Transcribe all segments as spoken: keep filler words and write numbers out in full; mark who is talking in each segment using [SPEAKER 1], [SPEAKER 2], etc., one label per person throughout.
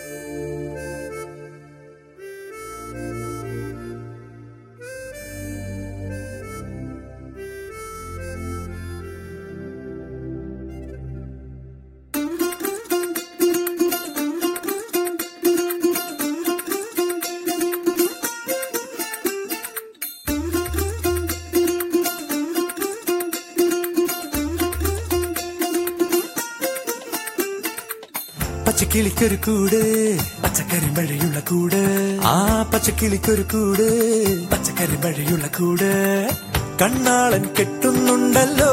[SPEAKER 1] പച്ചക്കിളിക്കൊരു കൂട് പച്ചക്കറി മഴയുള്ള കൂട് ആ പച്ചക്കിളിക്കൊരു കൂട് പച്ചക്കറി മഴയുള്ള കൂട് കണ്ണാളൻ കെട്ടുന്നുണ്ടല്ലോ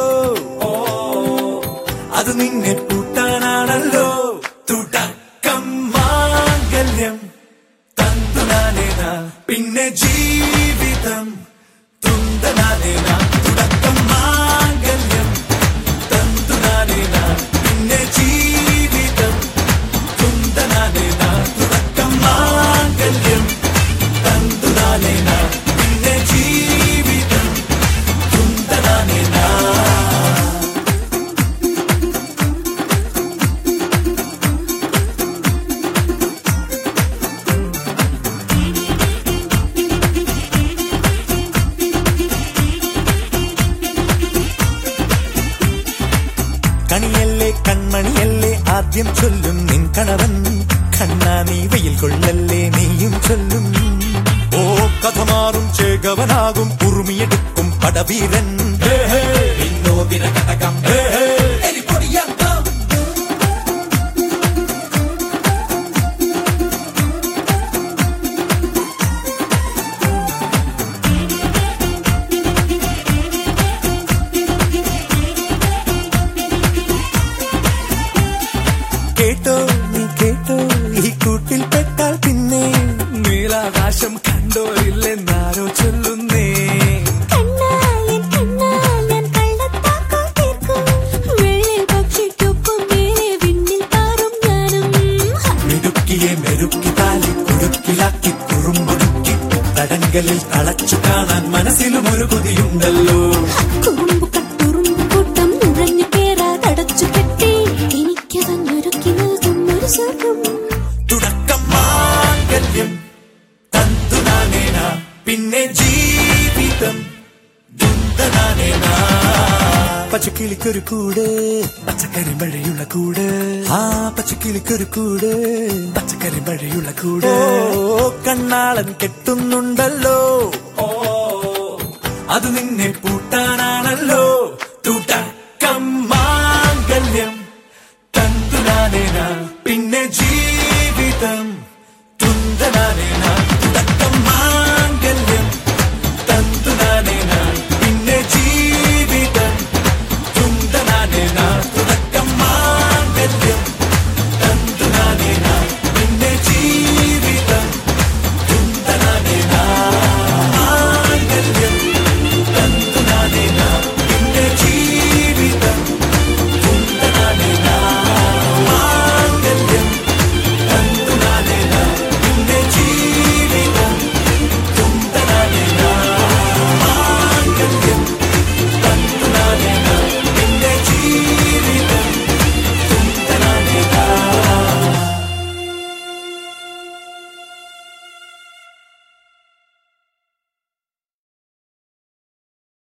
[SPEAKER 1] അത് നിന്നെ പൂട്ടാനാണല്ലോ തുടക്കം മാംഗല്യം തന്തുനാനേന പിന്നെ ജീവിതം തുണ്ടനാനേന തുടക്കം മാംഗല്യം തന്തുനാനേന പിന്നെ ജീവിതം തുണ്ടനാനേന തുടക്കം മാംഗല്യം തന്തുനാനേന പിന്നെ ജീവിതം തുണ്ടനാനേന. കണിയല്ലേ കൺമണിയല്ലേ ആദ്യം ചൊല്ലും നിൻ കണവൻ കണ്ണാ നീ വെയിൽ കൊള്ളല്ലേ നീയും ചൊല്ലും ഓ കഥ മാറും ചേകവനാകും ഉറുമിയെടുക്കും പടവീരൻ വിനോദിന കടകം കേട്ടോ നീ കേട്ടോ ഈ കൂട്ടിൽ പെട്ടാൽ പിന്നെ നീലാകാശം കണ്ടോ ഇല്ലെന്നാരോ ചൊല്ലുന്നേ മെരുക്കിയെ മെരുക്കി താലി കുരുക്കിലാക്കി കുറുമ്പൊടുക്കി തടങ്കലിൽ തളച്ചു കാണാൻ മനസ്സിലും ഒരു കൊതിയുണ്ടല്ലോ തുടക്കം മാംഗല്യം തന്തുനാനേന പിന്നെ ജീവിതം ദുന്തനാനേന. പച്ചക്കിളിക്കൊരു കൂട് പച്ചക്കറി മഴയുള്ള കൂട് ആ പച്ചക്കിളിക്കൊരു കൂട് പച്ചക്കറി മഴയുള്ള കൂട് ഓ കണ്ണാളൻ കെട്ടുന്നുണ്ടല്ലോ അത് നിന്നെ പൂട്ടാനാണല്ലോ